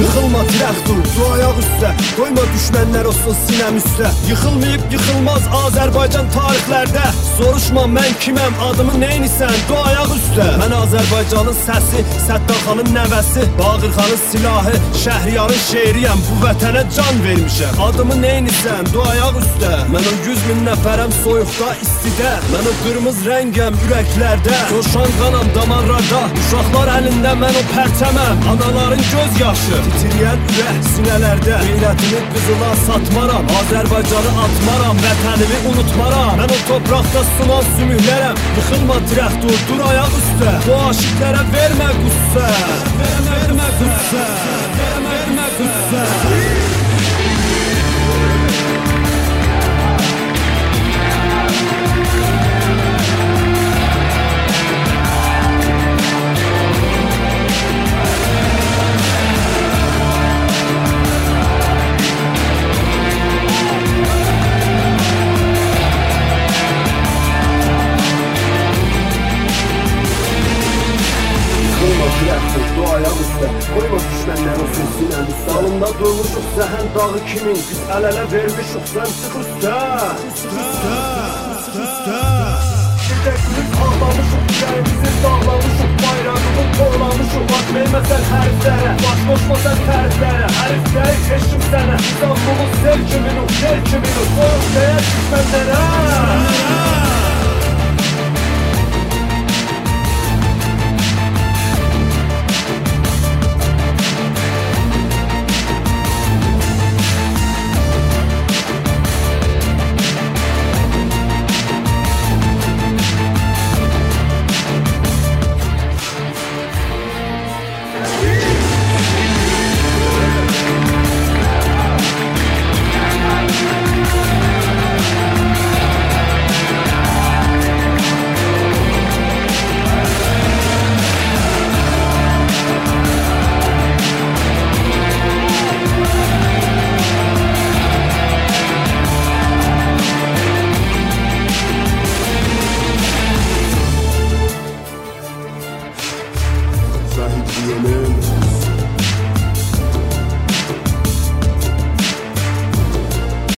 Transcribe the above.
Yıxılma dirək dur, dur ayaq üstə, qoyma düşmənlər olsun sinəm üstə. Yıxılmayıb yıxılmaz Azərbaycan tarixlərdə. Soruşma mən kiməm, adımı neynisən, dur ayaq üstə. Mən Azərbaycanın səsi, Səttarxanın nəvəsi, Bağırxanın silahı, Şəhriyarın şeiriyəm, bu vətənə can vermişəm. Adımı neynisən, dur ayaq üstə. Mən o 100 min nəfərəm soyuqda, istidə. Mən o qırmız rəngəm ürəklərdə, coşan qanam damarlarda. Uşaqlar əlində mən o pərçəməm, anaların göz yaşı, titriyən ürək sinələrdə. Qeyrətimi qızıla satmaram, Azərbaycanı atmaram, vətənimi unutmaram. Mən o topraqda sunan sümüklərəm. Yıxılma dirək dur, dur ayaq üstə. Bu aşıqlərə vermə qüssə, vermə qüssə, vermə qüssə. Dur ayaq üstə, qoyma düşmənlər olsun sinəm üstə. Salında durmuşuq zəhən dağı kimin, biz əl-ələ vermişuq, sən çıx üstə. Bir də gülüb ağlamışuq, gəlimizi dağlamışuq, bayrağımı torlamışuq. Baxmayməsən hərflərə, başboşmasən təriflərə, hərfləri keşim sənə. İstanbul'un sel kiminu, şer kiminu, soğuk deyər düşmənlərə. Zahid Yemen